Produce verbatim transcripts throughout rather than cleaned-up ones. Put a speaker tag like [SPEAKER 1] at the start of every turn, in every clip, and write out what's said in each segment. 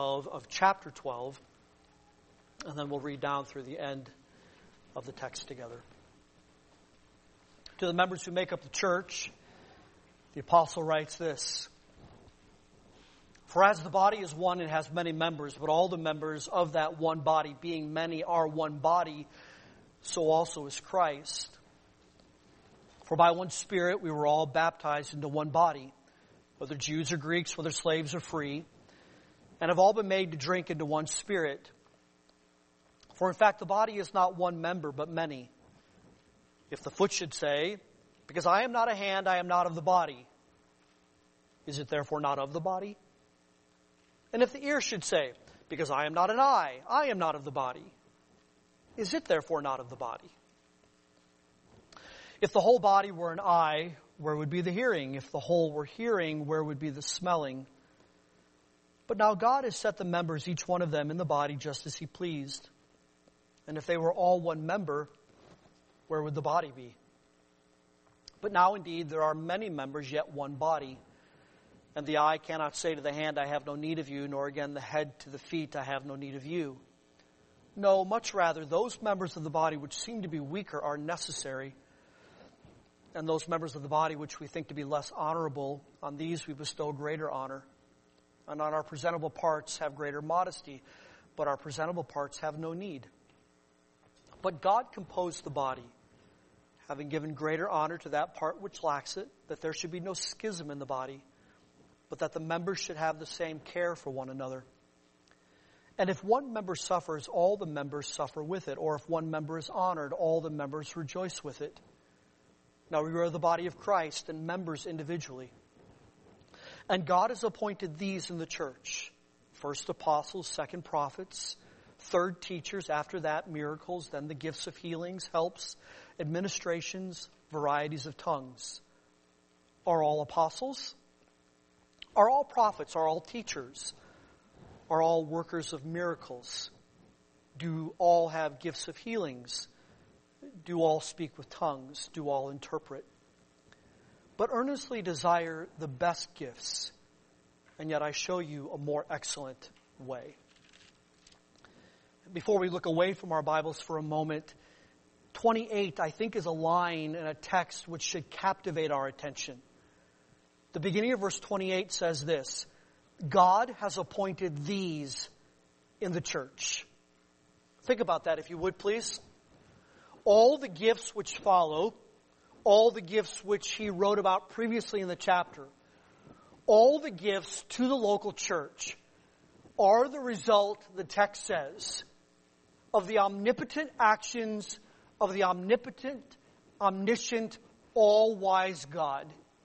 [SPEAKER 1] of chapter twelve, and then we'll read down through the end of the text together. To the members who make up the church, the apostle writes this: For as the body is one and has many members, but all the members of that one body, being many, are one body, so also is Christ. For by one Spirit we were all baptized into one body, whether Jews or Greeks, whether slaves or free, and have all been made to drink into one Spirit. For in fact the body is not one member, but many. If the foot should say, Because I am not a hand, I am not of the body, is it therefore not of the body? And if the ear should say, Because I am not an eye, I am not of the body, is it therefore not of the body? If the whole body were an eye, where would be the hearing? If the whole were hearing, where would be the smelling? But now God has set the members, each one of them, in the body just as He pleased. And if they were all one member, where would the body be? But now indeed there are many members, yet one body. And the eye cannot say to the hand, I have no need of you, nor again the head to the feet, I have no need of you. No, much rather, those members of the body which seem to be weaker are necessary. And those members of the body which we think to be less honorable, on these we bestow greater honor. And on our presentable parts have greater modesty, but our presentable parts have no need. But God composed the body, having given greater honor to that part which lacks it, that there should be no schism in the body, but that the members should have the same care for one another. And if one member suffers, all the members suffer with it. Or if one member is honored, all the members rejoice with it. Now we are the body of Christ and members individually. And God has appointed these in the church: first apostles, second prophets, third teachers, after that miracles, then the gifts of healings, helps, administrations, varieties of tongues. Are all apostles? Are all prophets? Are all teachers? Are all workers of miracles? Do all have gifts of healings? Do all speak with tongues? Do all interpret? But earnestly desire the best gifts, and yet I show you a more excellent way. Before we look away from our Bibles for a moment, twenty-eight, I think, is a line in a text which should captivate our attention. The beginning of verse twenty-eight says this: God has appointed these in the church. Think about that, if you would, please. All the gifts which follow, all the gifts which he wrote about previously in the chapter, all the gifts to the local church are the result, the text says, of the omnipotent actions of the omnipotent, omniscient, all-wise God.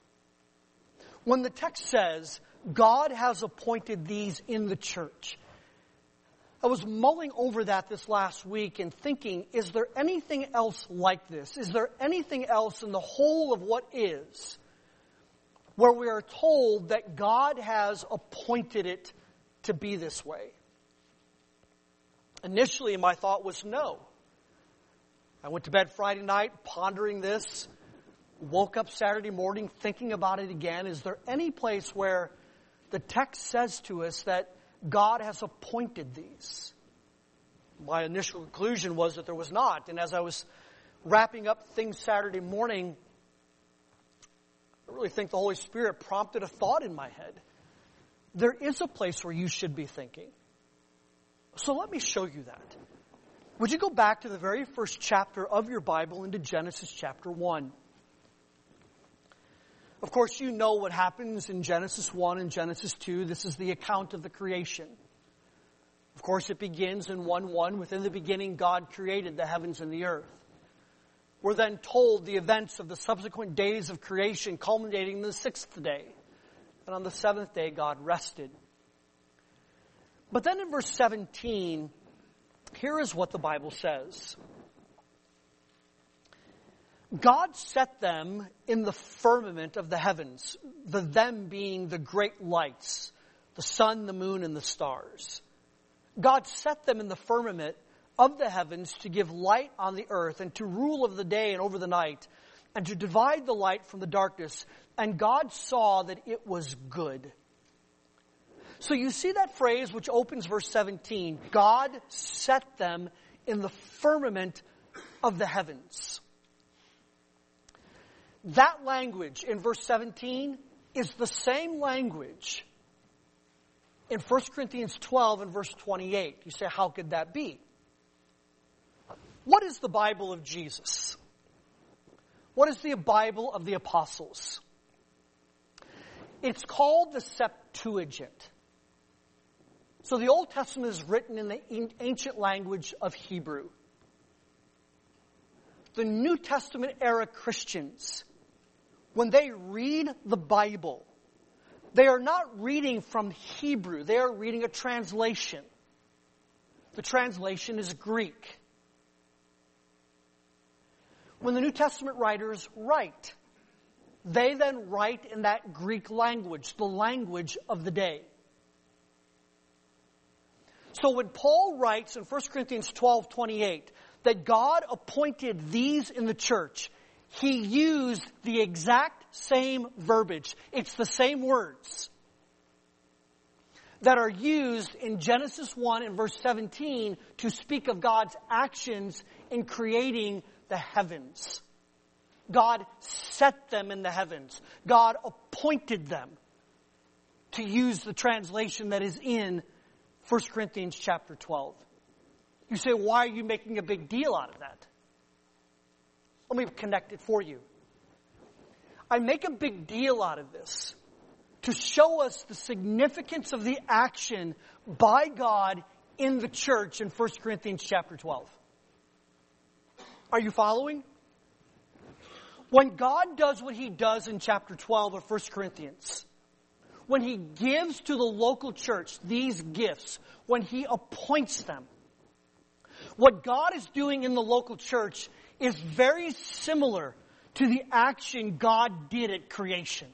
[SPEAKER 1] When the text says, God has appointed these in the church, I was mulling over that this last week and thinking, is there anything else like this? Is there anything else in the whole of what is where we are told that God has appointed it to be this way? Initially, my thought was no. I went to bed Friday night pondering this, woke up Saturday morning thinking about it again. Is there any place where the text says to us that God has appointed these? My initial conclusion was that there was not. And as I was wrapping up things Saturday morning, I really think the Holy Spirit prompted a thought in my head. There is a place where you should be thinking. So let me show you that. Would you go back to the very first chapter of your Bible, into Genesis chapter one? Of course, you know what happens in Genesis one and Genesis two. This is the account of the creation. Of course, it begins in one one. Within the beginning, God created the heavens and the earth. We're then told the events of the subsequent days of creation, culminating in the sixth day. And on the seventh day, God rested. But then in verse seventeen, here is what the Bible says. God set them in the firmament of the heavens, the them being the great lights, the sun, the moon, and the stars. God set them in the firmament of the heavens to give light on the earth and to rule over the day and over the night and to divide the light from the darkness. And God saw that it was good. So you see that phrase which opens verse seventeen, God set them in the firmament of the heavens. That language in verse seventeen is the same language in First Corinthians twelve and verse twenty-eight. You say, how could that be? What is the Bible of Jesus? What is the Bible of the apostles? It's called the Septuagint. So the Old Testament is written in the ancient language of Hebrew. The New Testament era Christians, when they read the Bible, they are not reading from Hebrew. They are reading a translation. The translation is Greek. When the New Testament writers write, they then write in that Greek language, the language of the day. So when Paul writes in First Corinthians twelve twenty-eight that God appointed these in the church, he used the exact same verbiage. It's the same words that are used in Genesis one and verse seventeen to speak of God's actions in creating the heavens. God set them in the heavens. God appointed them, to use the translation that is in First Corinthians chapter twelve. You say, why are you making a big deal out of that? Let me connect it for you. I make a big deal out of this to show us the significance of the action by God in the church in First Corinthians chapter twelve. Are you following? When God does what he does in chapter twelve of First Corinthians, when he gives to the local church these gifts, when he appoints them, what God is doing in the local church is very similar to the action God did at creation.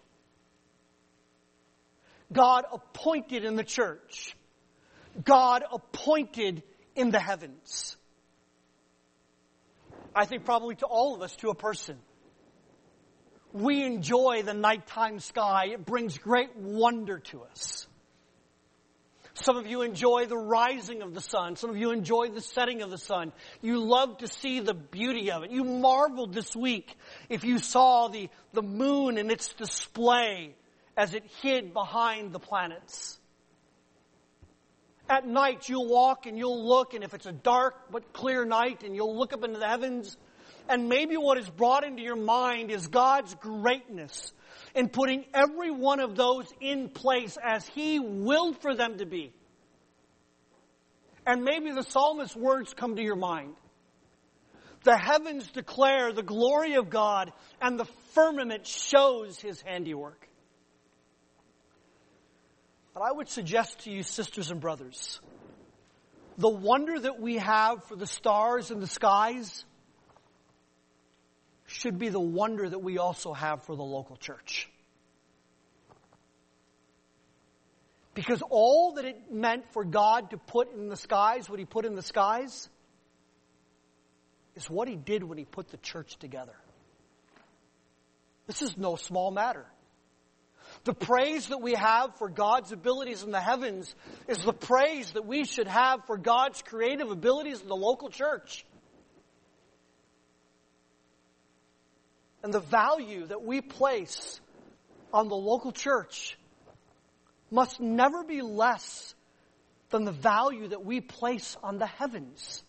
[SPEAKER 1] God appointed in the church. God appointed in the heavens. I think probably to all of us, to a person. We enjoy the nighttime sky. It brings great wonder to us. Some of you enjoy the rising of the sun. Some of you enjoy the setting of the sun. You love to see the beauty of it. You marveled this week if you saw the, the moon in its display as it hid behind the planets. At night, you'll walk and you'll look, and if it's a dark but clear night, and you'll look up into the heavens, and maybe what is brought into your mind is God's greatness in putting every one of those in place as he willed for them to be. And maybe the psalmist's words come to your mind. The heavens declare the glory of God, and the firmament shows his handiwork. But I would suggest to you, sisters and brothers, the wonder that we have for the stars in the skies should be the wonder that we also have for the local church. Because all that it meant for God to put in the skies, what he put in the skies, is what he did when he put the church together. This is no small matter. The praise that we have for God's abilities in the heavens is the praise that we should have for God's creative abilities in the local church. And the value that we place on the local church must never be less than the value that we place on the heavens.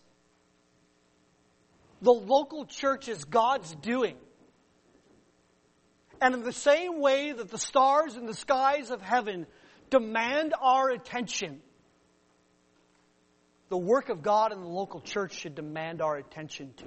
[SPEAKER 1] The local church is God's doing. And in the same way that the stars in the skies of heaven demand our attention, the work of God in the local church should demand our attention too.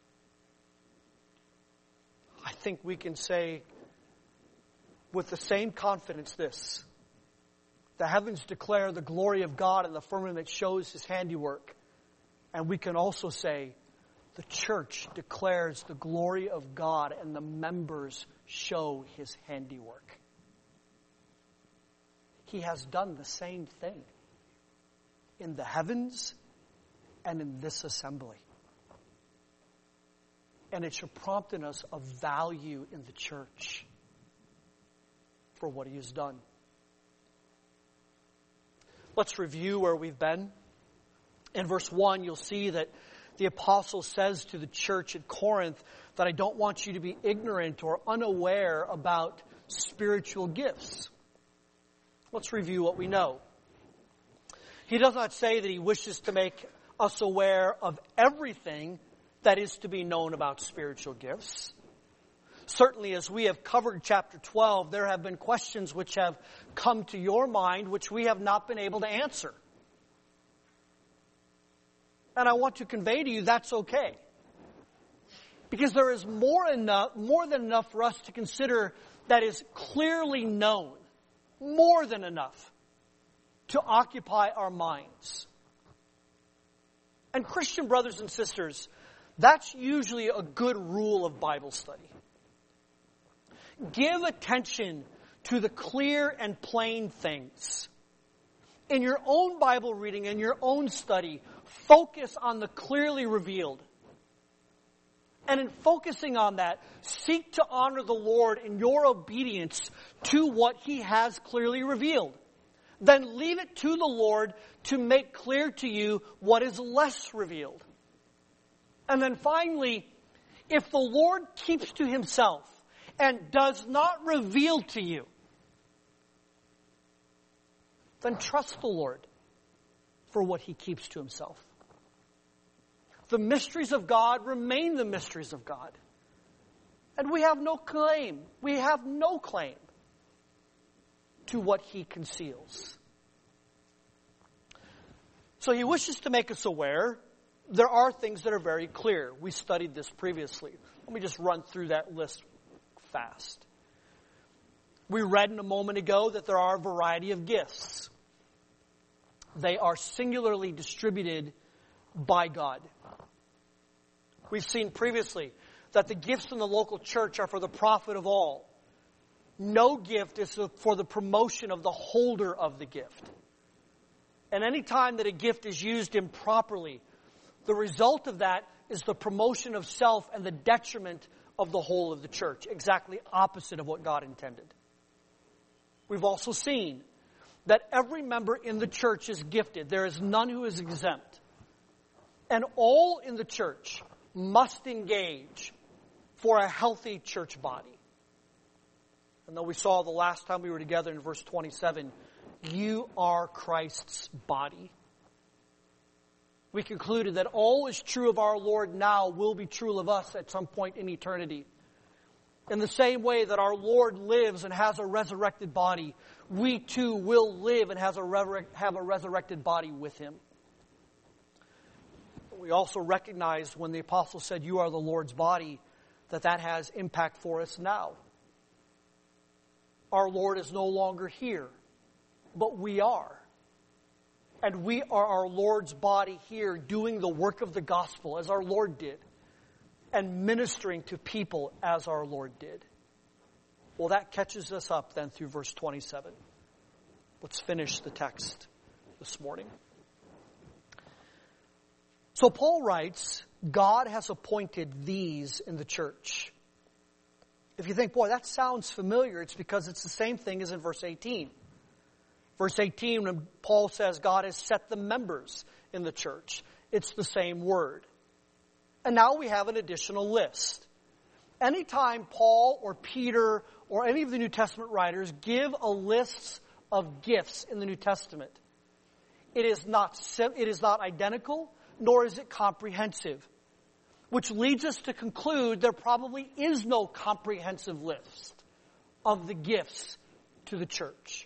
[SPEAKER 1] I think we can say with the same confidence this: the heavens declare the glory of God, and the firmament shows his handiwork. And we can also say the church declares the glory of God, and the members show his handiwork. He has done the same thing in the heavens and in this assembly. And it should prompt in us a value in the church for what he has done. Let's review where we've been. In verse one, you'll see that the apostle says to the church at Corinth that I don't want you to be ignorant or unaware about spiritual gifts. Let's review what we know. He does not say that he wishes to make us aware of everything that is to be known about spiritual gifts. Certainly, as we have covered chapter twelve, there have been questions which have come to your mind which we have not been able to answer. And I want to convey to you that's okay. Because there is more enough, more than enough for us to consider that is clearly known. More than enough to occupy our minds. And Christian brothers and sisters, that's usually a good rule of Bible study. Give attention to the clear and plain things. In your own Bible reading, in your own study, focus on the clearly revealed. And in focusing on that, seek to honor the Lord in your obedience to what He has clearly revealed. Then leave it to the Lord to make clear to you what is less revealed. And then finally, if the Lord keeps to Himself and does not reveal to you, then trust the Lord for what He keeps to Himself. The mysteries of God remain the mysteries of God. And we have no claim, we have no claim to what He conceals. So He wishes to make us aware. There are things that are very clear. We studied this previously. Let me just run through that list fast. We read in a moment ago that there are a variety of gifts. They are singularly distributed by God. We've seen previously that the gifts in the local church are for the profit of all. No gift is for the promotion of the holder of the gift. And any time that a gift is used improperly, the result of that is the promotion of self and the detriment of the whole of the church. Exactly opposite of what God intended. We've also seen that every member in the church is gifted. There is none who is exempt. And all in the church must engage for a healthy church body. And though we saw the last time we were together in verse twenty-seven, you are Christ's body. We concluded that all is true of our Lord now will be true of us at some point in eternity. In the same way that our Lord lives and has a resurrected body, we too will live and has a rever- have a resurrected body with Him. We also recognize when the apostle said, you are the Lord's body, that that has impact for us now. Our Lord is no longer here, but we are. And we are our Lord's body here doing the work of the gospel as our Lord did and ministering to people as our Lord did. Well, that catches us up then through verse twenty-seven. Let's finish the text this morning. So Paul writes, God has appointed these in the church. If you think, boy, that sounds familiar, it's because it's the same thing as in verse eighteen. Verse eighteen, when Paul says God has set the members in the church, it's the same word. And now we have an additional list. Anytime Paul or Peter or any of the New Testament writers give a list of gifts in the New Testament, it is not, it is not identical, nor is it comprehensive. Which leads us to conclude there probably is no comprehensive list of the gifts to the church.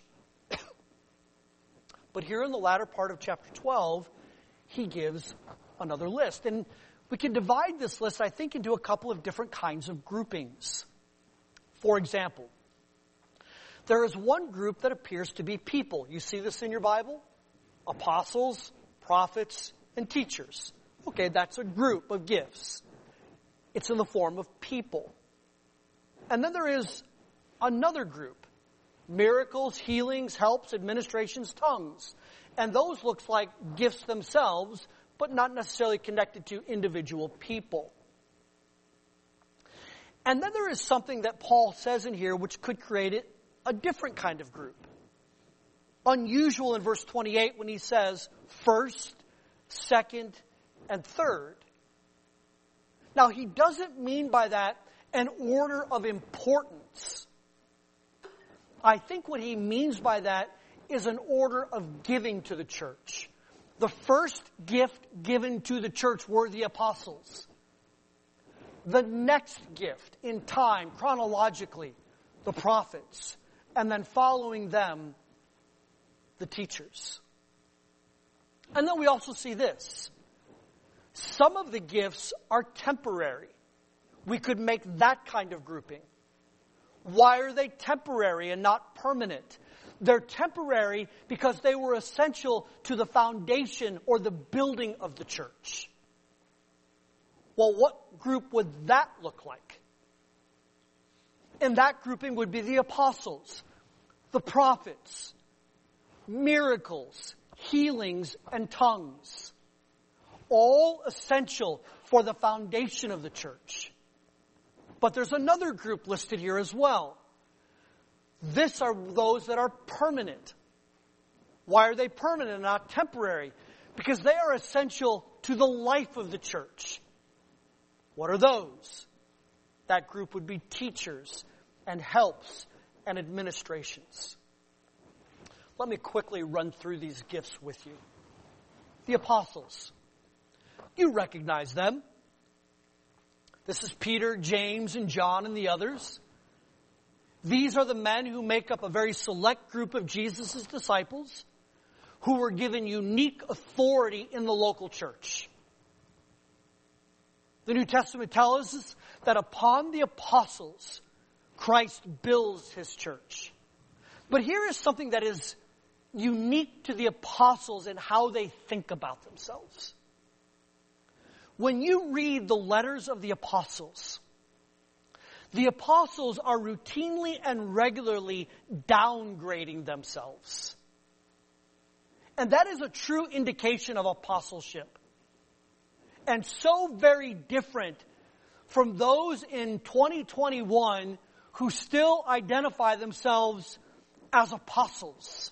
[SPEAKER 1] But here in the latter part of chapter twelve, he gives another list. And we can divide this list, I think, into a couple of different kinds of groupings. For example, there is one group that appears to be people. You see this in your Bible? Apostles, prophets, and teachers. Okay, that's a group of gifts. It's in the form of people. And then there is another group. Miracles, healings, helps, administrations, tongues. And those looks like gifts themselves, but not necessarily connected to individual people. And then there is something that Paul says in here which could create it, a different kind of group. unusual in verse twenty-eight when he says first, second, and third. Now, he doesn't mean by that an order of importance. I think what he means by that is an order of giving to the church. The first gift given to the church were the apostles. The next gift in time, chronologically, the prophets. And then following them, the teachers. And then we also see this. Some of the gifts are temporary. We could make that kind of grouping. Why are they temporary and not permanent? They're temporary because they were essential to the foundation or the building of the church. Well, what group would that look like? And that grouping would be the apostles, the prophets, miracles, healings, and tongues. All essential for the foundation of the church. But there's another group listed here as well. This are those that are permanent. Why are they permanent and not temporary? Because they are essential to the life of the church. What are those? That group would be teachers and helps and administrations. Let me quickly run through these gifts with you. The apostles. You recognize them. This is Peter, James, and John, and the others. These are the men who make up a very select group of Jesus' disciples who were given unique authority in the local church. The New Testament tells us that upon the apostles, Christ builds his church. But here is something that is unique to the apostles and how they think about themselves. When you read the letters of the apostles, the apostles are routinely and regularly downgrading themselves. And that is a true indication of apostleship. And so very different from those in twenty twenty-one who still identify themselves as apostles.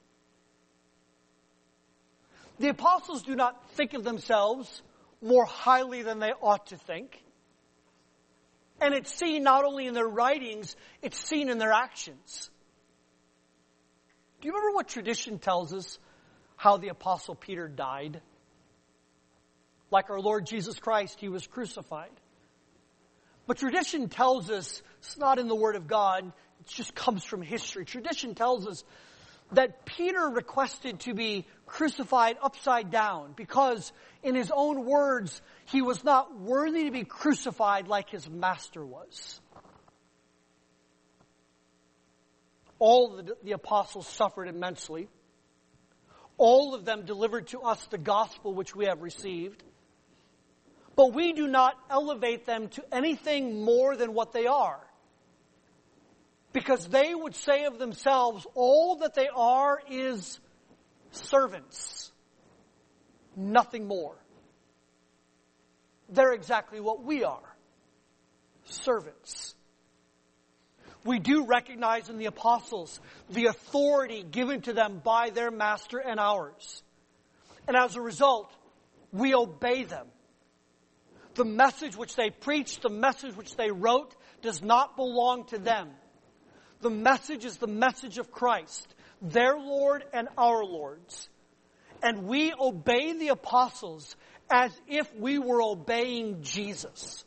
[SPEAKER 1] The apostles do not think of themselves more highly than they ought to think. And it's seen not only in their writings, it's seen in their actions. Do you remember what tradition tells us how the Apostle Peter died? Like our Lord Jesus Christ, he was crucified. But tradition tells us, it's not in the Word of God, it just comes from history. Tradition tells us that Peter requested to be crucified upside down because, in his own words, he was not worthy to be crucified like his master was. All of the, the apostles suffered immensely. All of them delivered to us the gospel which we have received. But we do not elevate them to anything more than what they are. Because they would say of themselves, all that they are is servants. Nothing more. They're exactly what we are. Servants. We do recognize in the apostles the authority given to them by their master and ours. And as a result, we obey them. The message which they preached, the message which they wrote, does not belong to them. The message is the message of Christ, their Lord and our Lord's. And we obey the apostles as if we were obeying Jesus.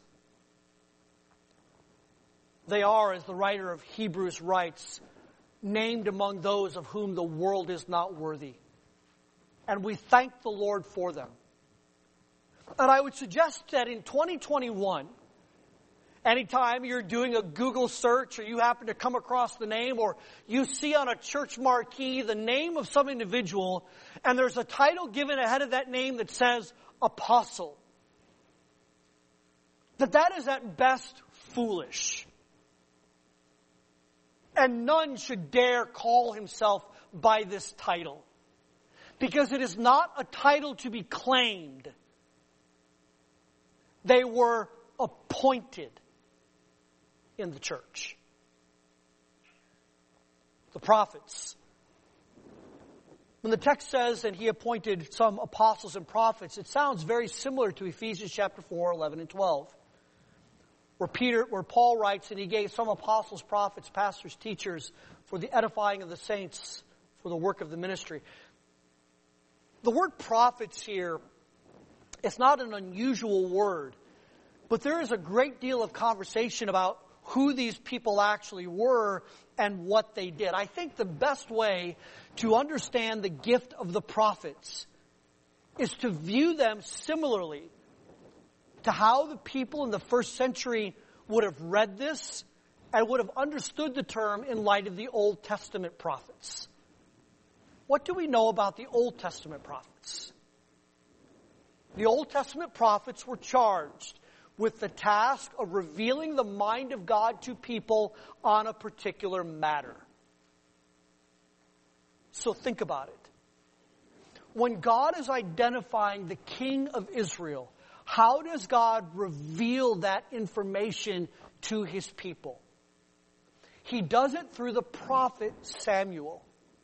[SPEAKER 1] They are, as the writer of Hebrews writes, named among those of whom the world is not worthy. And we thank the Lord for them. And I would suggest that in twenty twenty-one, anytime you're doing a Google search or you happen to come across the name or you see on a church marquee the name of some individual and there's a title given ahead of that name that says apostle, that that is at best foolish. And none should dare call himself by this title. Because it is not a title to be claimed. They were appointed in the church. The prophets. When the text says, and he appointed some apostles and prophets, it sounds very similar to Ephesians chapter four, eleven, and twelve. Where Peter, where Paul writes, and he gave some apostles, prophets, pastors, teachers, for the edifying of the saints, for the work of the ministry. The word prophets here, it's not an unusual word, but there is a great deal of conversation about who these people actually were and what they did. I think the best way to understand the gift of the prophets is to view them similarly to how the people in the first century would have read this and would have understood the term in light of the Old Testament prophets. What do we know about the Old Testament prophets? The Old Testament prophets were charged with the task of revealing the mind of God to people on a particular matter. So think about it. When God is identifying the king of Israel, how does God reveal that information to his people? He does it through the prophet Samuel.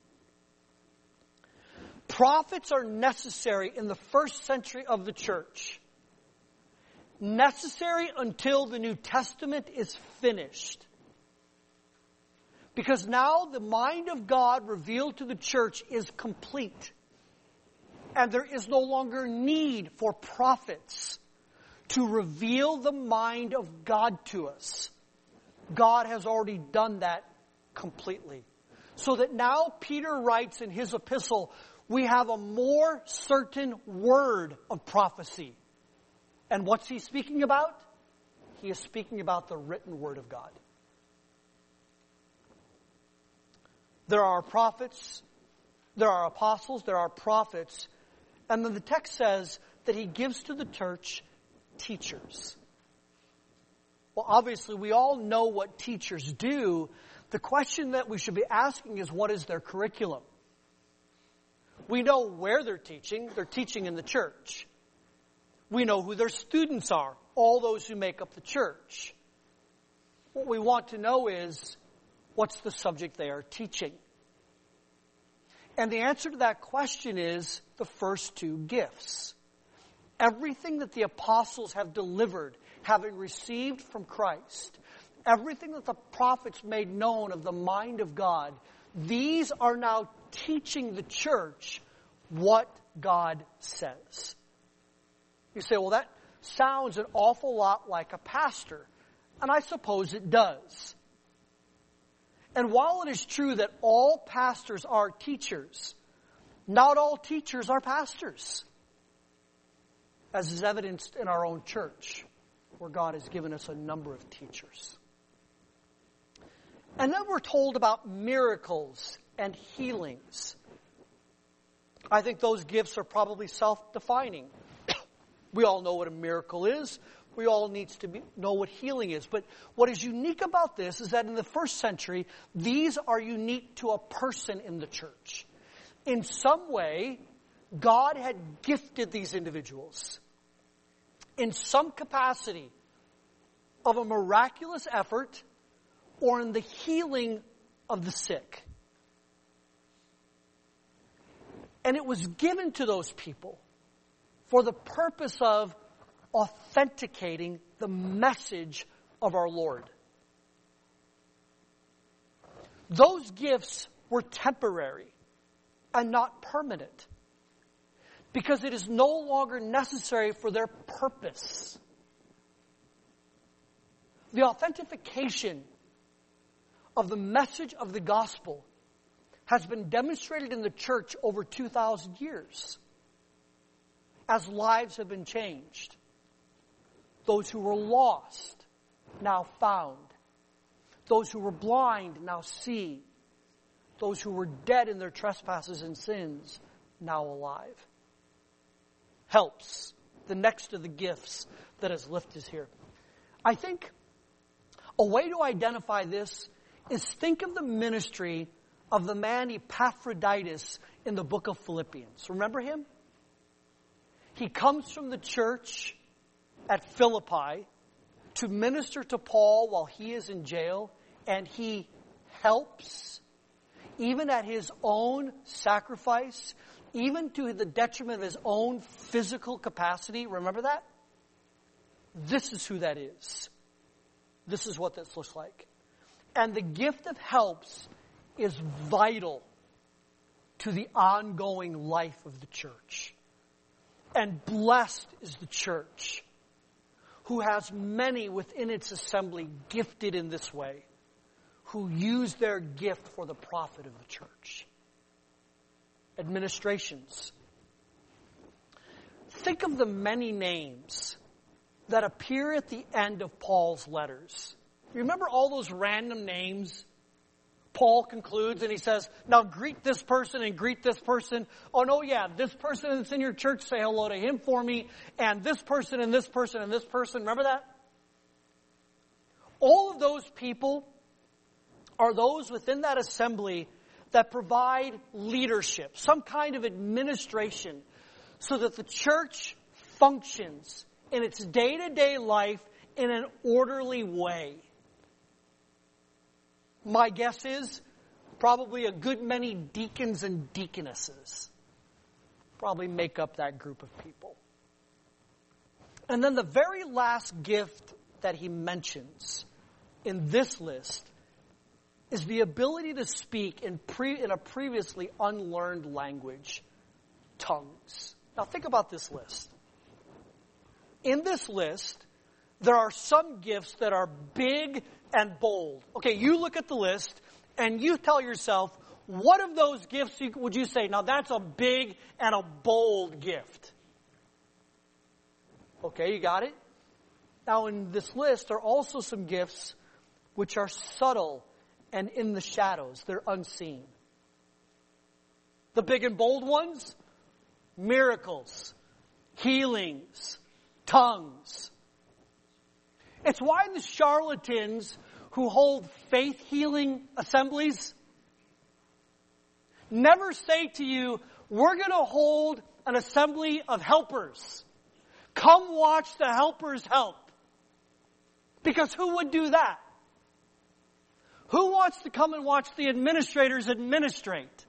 [SPEAKER 1] Prophets are necessary in the first century of the church. Necessary until the New Testament is finished. Because now the mind of God revealed to the church is complete. And there is no longer need for prophets to reveal the mind of God to us. God has already done that completely. So that now Peter writes in his epistle, we have a more certain word of prophecy. And what's he speaking about? He is speaking about the written word of God. There are prophets, there are apostles, there are prophets, and then the text says that he gives to the church teachers. Well, obviously, we all know what teachers do. The question that we should be asking is, what is their curriculum? We know where they're teaching. They're teaching in the church. We know who their students are, all those who make up the church. What we want to know is, what's the subject they are teaching? And the answer to that question is the first two gifts. Everything that the apostles have delivered, having received from Christ, everything that the prophets made known of the mind of God, these are now teaching the church what God says. You say, well, that sounds an awful lot like a pastor. And I suppose it does. And while it is true that all pastors are teachers, not all teachers are pastors. As is evidenced in our own church, where God has given us a number of teachers. And then we're told about miracles and healings. I think those gifts are probably self-defining. We all know what a miracle is. We all need to be, know what healing is. But what is unique about this is that in the first century, these are unique to a person in the church. In some way, God had gifted these individuals in some capacity of a miraculous effort or in the healing of the sick. And it was given to those people for the purpose of authenticating the message of our Lord. Those gifts were temporary and not permanent because it is no longer necessary for their purpose. The authentication of the message of the gospel has been demonstrated in the church over two thousand years as lives have been changed. Those who were lost, now found. Those who were blind, now see. Those who were dead in their trespasses and sins, now alive. Helps. The next of the gifts that is lifted here. I think a way to identify this is think of the ministry of the man Epaphroditus in the book of Philippians. Remember him? He comes from the church at Philippi to minister to Paul while he is in jail, and he helps. even at his own sacrifice, even to the detriment of his own physical capacity. Remember that? This is who that is. This is what this looks like. And the gift of helps is vital to the ongoing life of the church. And blessed is the church who has many within its assembly gifted in this way, who use their gift for the profit of the church. Administrations. Think of the many names that appear at the end of Paul's letters. Remember all those random names? Paul concludes and he says, now greet this person and greet this person. Oh, no, yeah, this person that's in your church, say hello to him for me. And this person and this person and this person. Remember that? All of those people are those within that assembly that provide leadership, some kind of administration, so that the church functions in its day-to-day life in an orderly way. My guess is probably a good many deacons and deaconesses probably make up that group of people. And then the very last gift that he mentions in this list is the ability to speak in, pre, in a previously unlearned language, tongues. Now think about this list. In this list, there are some gifts that are big and bold. Okay, you look at the list and you tell yourself, what of those gifts would you say, now that's a big and a bold gift? Okay, you got it? Now in this list are also some gifts which are subtle and in the shadows. They're unseen. The big and bold ones, miracles, healings, tongues. It's why the charlatans who hold faith healing assemblies never say to you, we're going to hold an assembly of helpers. Come watch the helpers help. Because who would do that? Who wants to come and watch the administrators administrate?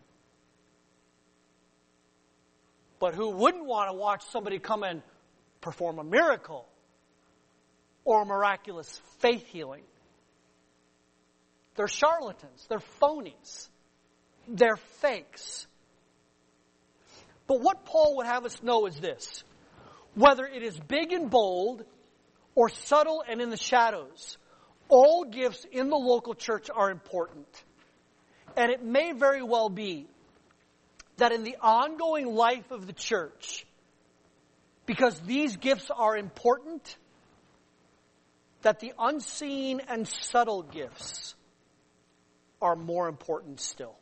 [SPEAKER 1] But who wouldn't want to watch somebody come and perform a miracle or a miraculous faith healing? They're charlatans. They're phonies. They're fakes. But what Paul would have us know is this. Whether it is big and bold or subtle and in the shadows, all gifts in the local church are important. And it may very well be that in the ongoing life of the church, because these gifts are important, that the unseen and subtle gifts are more important still.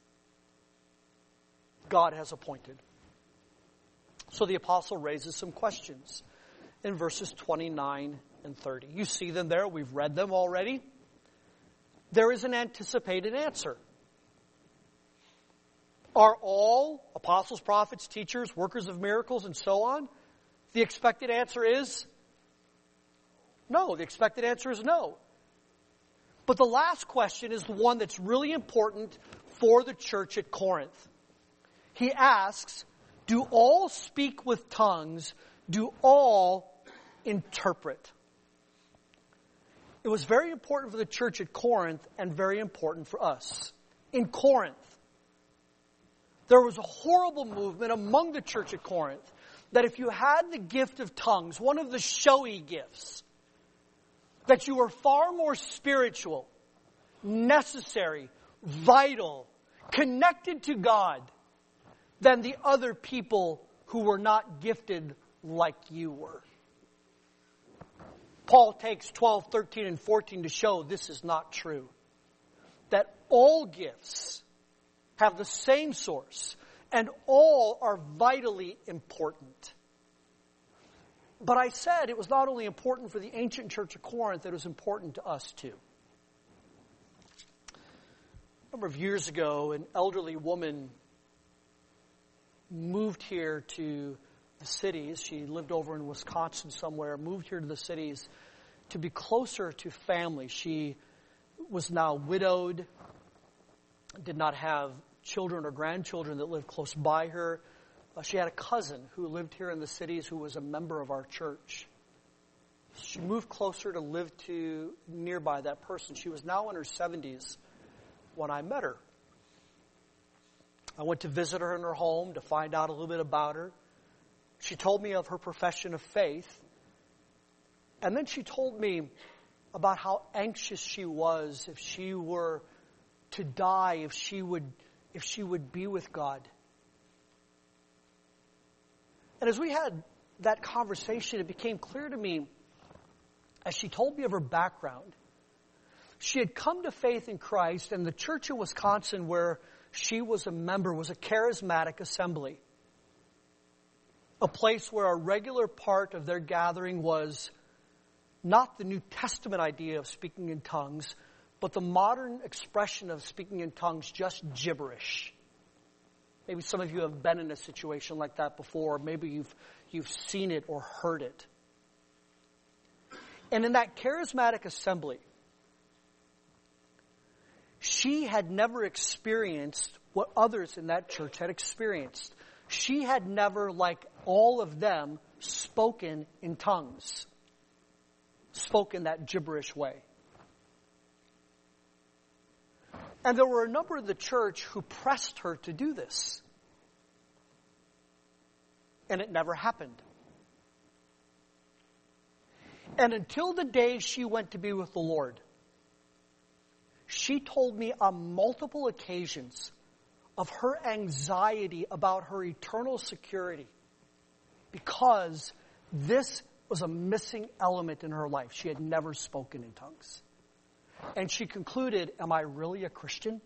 [SPEAKER 1] God has appointed. So the apostle raises some questions in verses twenty-nine and thirty. You see them there. We've read them already. There is an anticipated answer. Are all apostles, prophets, teachers, workers of miracles, and so on? The expected answer is no. The expected answer is no. But the last question is the one that's really important for the church at Corinth. He asks, do all speak with tongues? Do all interpret? It was very important for the church at Corinth and very important for us. In Corinth, there was a horrible movement among the church at Corinth that if you had the gift of tongues, one of the showy gifts, that you were far more spiritual, necessary, vital, connected to God than the other people who were not gifted like you were. Paul takes twelve, thirteen, and fourteen to show this is not true. That all gifts have the same source and all are vitally important. But I said it was not only important for the ancient church of Corinth, it was important to us too. A number of years ago, an elderly woman moved here to the cities. She lived over in Wisconsin somewhere, moved here to the cities to be closer to family. She was now widowed. did not have children or grandchildren that lived close by her. Uh, she had a cousin who lived here in the cities who was a member of our church. She moved closer to live to nearby that person. She was now in her seventies when I met her. I went to visit her in her home to find out a little bit about her. She told me of her profession of faith. And then she told me about how anxious she was if she were to die, if she would, if she would be with God. And as we had that conversation, it became clear to me, as she told me of her background, she had come to faith in Christ, and the church in Wisconsin where she was a member was a charismatic assembly. A place where a regular part of their gathering was not the New Testament idea of speaking in tongues, but the modern expression of speaking in tongues, just gibberish. Maybe some of you have been in a situation like that before. Maybe you've you've seen it or heard it. And in that charismatic assembly, she had never experienced what others in that church had experienced. She had never, like all of them, spoken in tongues. Spoken that gibberish way. And there were a number of the church who pressed her to do this. And it never happened. And until the day she went to be with the Lord, she told me on multiple occasions of her anxiety about her eternal security because this was a missing element in her life. She had never spoken in tongues. And she concluded, am I really a Christian?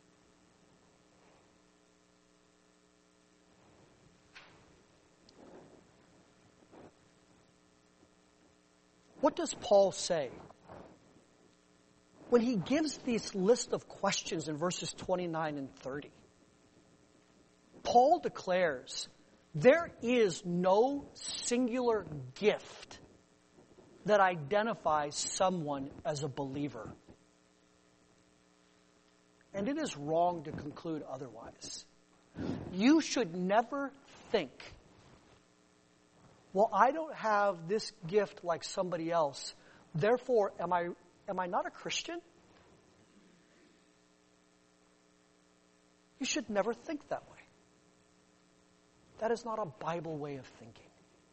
[SPEAKER 1] What does Paul say when he gives this list of questions in verses twenty-nine and thirty? Paul declares there is no singular gift that identifies someone as a believer. And it is wrong to conclude otherwise. You should never think, well, I don't have this gift like somebody else, therefore am I am I not a Christian? You should never think that way. That is not a Bible way of thinking.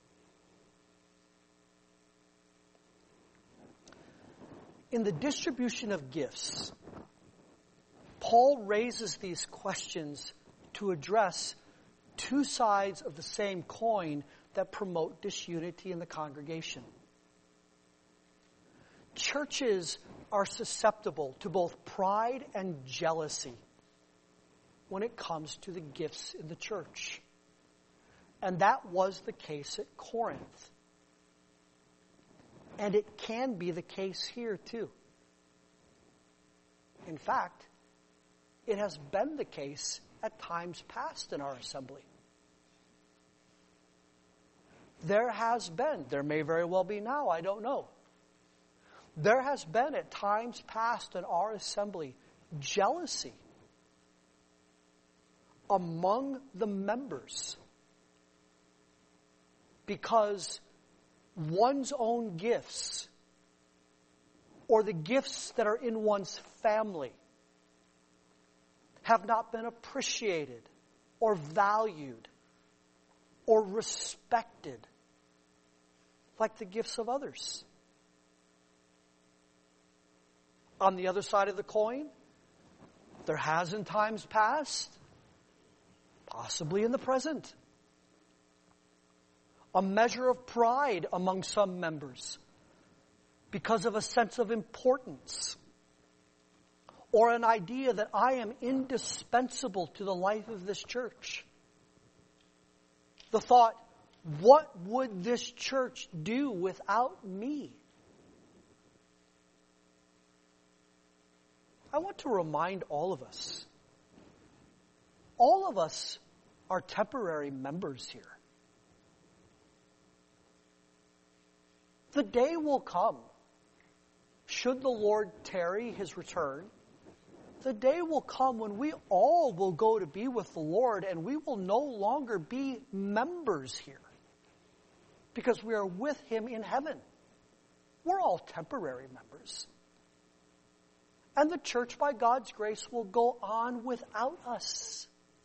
[SPEAKER 1] In the distribution of gifts, Paul raises these questions to address two sides of the same coin that promote disunity in the congregation. Churches are susceptible to both pride and jealousy when it comes to the gifts in the church. And that was the case at Corinth. And it can be the case here too. In fact, it has been the case at times past in our assembly. There has been, there may very well be now, I don't know. There has been at times past in our assembly jealousy among the members because one's own gifts or the gifts that are in one's family have not been appreciated or valued or respected like the gifts of others. On the other side of the coin, there has in times past, possibly in the present, a measure of pride among some members because of a sense of importance or an idea that I am indispensable to the life of this church. The thought, what would this church do without me? I want to remind all of us, all of us are temporary members here. The day will come, should the Lord tarry his return, the day will come when we all will go to be with the Lord and we will no longer be members here because we are with Him in heaven. We're all temporary members. And the church, by God's grace, will go on without us.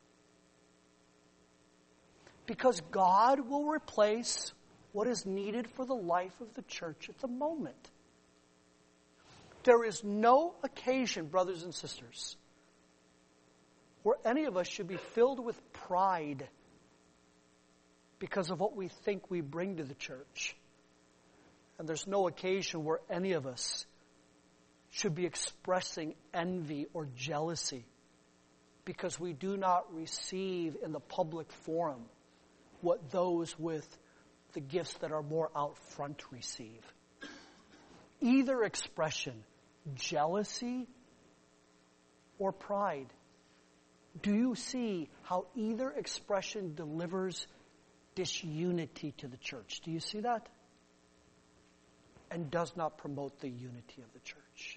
[SPEAKER 1] Because God will replace what is needed for the life of the church at the moment. There is no occasion, brothers and sisters, where any of us should be filled with pride because of what we think we bring to the church. And there's no occasion where any of us should be expressing envy or jealousy because we do not receive in the public forum what those with the gifts that are more out front receive. Either expression, jealousy or pride. Do you see how either expression delivers disunity to the church? Do you see that? And does not promote the unity of the church.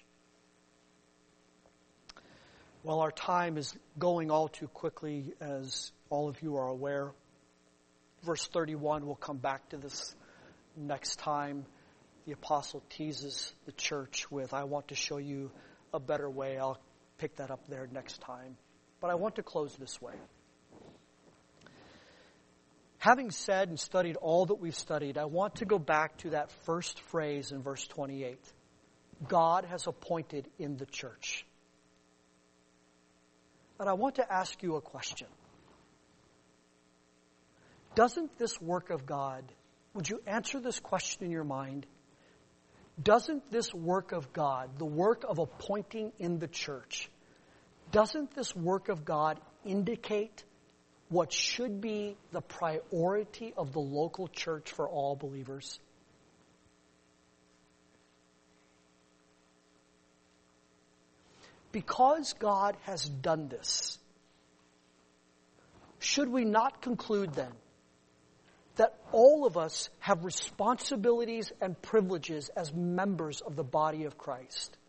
[SPEAKER 1] Well, our time is going all too quickly, as all of you are aware. Verse thirty-one, we'll come back to this next time. The apostle teases the church with, I want to show you a better way. I'll pick that up there next time. But I want to close this way. Having said and studied all that we've studied, I want to go back to that first phrase in verse twenty-eight. God has appointed in the church. And I want to ask you a question. Doesn't this work of God, would you answer this question in your mind? Doesn't this work of God, the work of appointing in the church, doesn't this work of God indicate what should be the priority of the local church for all believers? Because God has done this, should we not conclude then that all of us have responsibilities and privileges as members of the body of Christ?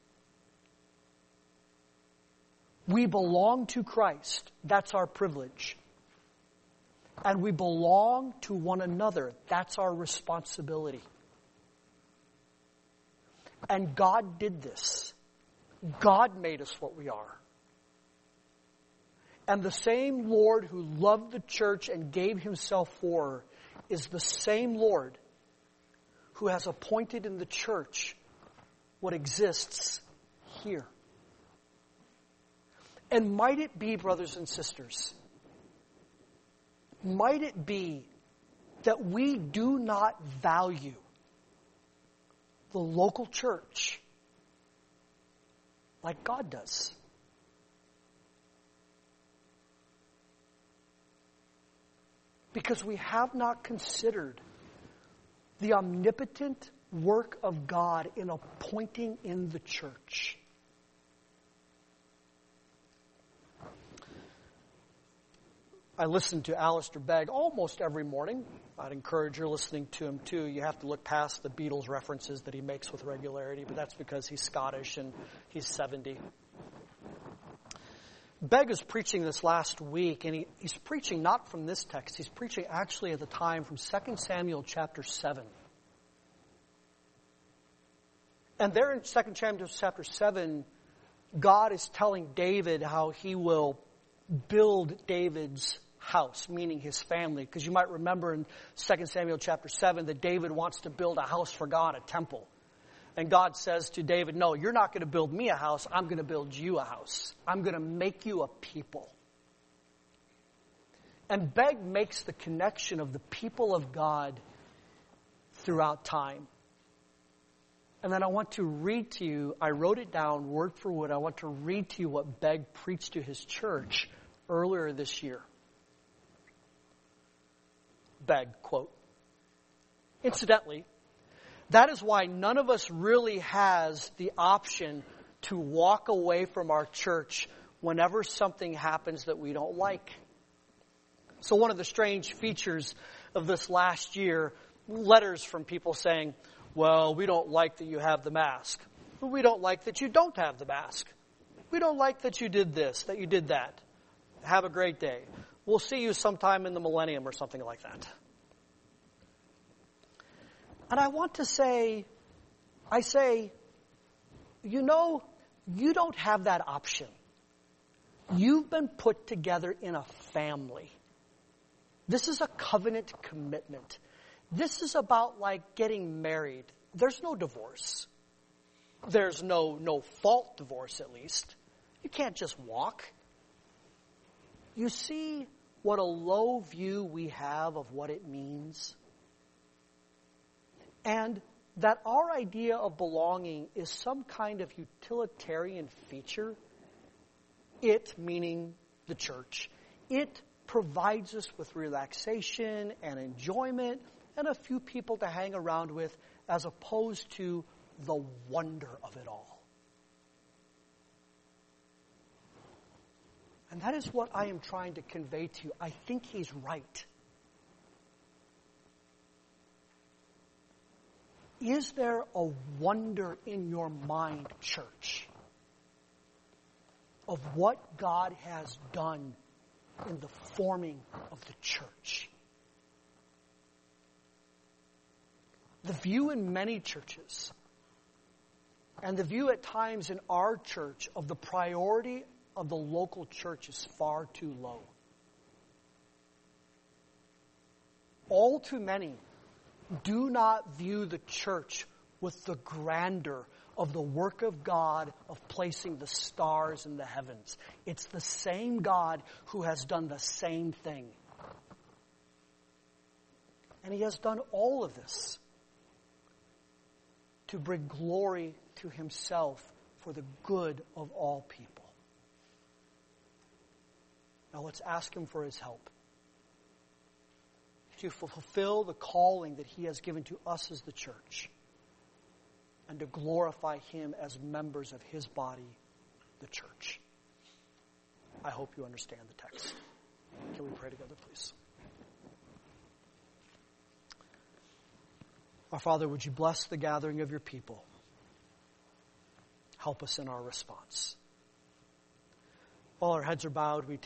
[SPEAKER 1] We belong to Christ. That's our privilege. And we belong to one another. That's our responsibility. And God did this. God made us what we are. And the same Lord who loved the church and gave Himself for her is the same Lord who has appointed in the church what exists here. And might it be, brothers and sisters, might it be that we do not value the local church like God does? Because we have not considered the omnipotent work of God in appointing in the church. I listen to Alistair Begg almost every morning. I'd encourage you listening to him too. You have to look past the Beatles references that he makes with regularity, but that's because he's Scottish and he's seventy. Begg is preaching this last week, and he, he's preaching not from this text. He's preaching actually at the time from Second Samuel chapter seven. And there in Second Samuel chapter seven, God is telling David how He will build David's house, meaning his family. Because you might remember in Second Samuel chapter seven that David wants to build a house for God, a temple. And God says to David, no, you're not going to build me a house. I'm going to build you a house. I'm going to make you a people. And Begg makes the connection of the people of God throughout time. And then I want to read to you, I wrote it down word for word. I want to read to you what Begg preached to his church earlier this year. Begg, quote, incidentally, that is why none of us really has the option to walk away from our church whenever something happens that we don't like. So one of the strange features of this last year, letters from people saying, well, we don't like that you have the mask. We don't like that you don't have the mask. We don't like that you did this, that you did that. Have a great day. We'll see you sometime in the millennium or something like that. And I want to say, I say, you know, you don't have that option. You've been put together in a family. This is a covenant commitment. This is about like getting married. There's no divorce. There's no, no fault divorce, at least. You can't just walk. You see what a low view we have of what it means? And that our idea of belonging is some kind of utilitarian feature. It, meaning the church, it provides us with relaxation and enjoyment and a few people to hang around with as opposed to the wonder of it all. And that is what I am trying to convey to you. I think he's right. Is there a wonder in your mind, church, of what God has done in the forming of the church? The view in many churches, and the view at times in our church of the priority of the local church is far too low. All too many do not view the church with the grandeur of the work of God of placing the stars in the heavens. It's the same God who has done the same thing. And he has done all of this to bring glory to himself for the good of all people. Now let's ask him for his help to fulfill the calling that he has given to us as the church and to glorify him as members of his body, the church. I hope you understand the text. Can we pray together, please? Our Father, would you bless the gathering of your people? Help us in our response. While our heads are bowed, we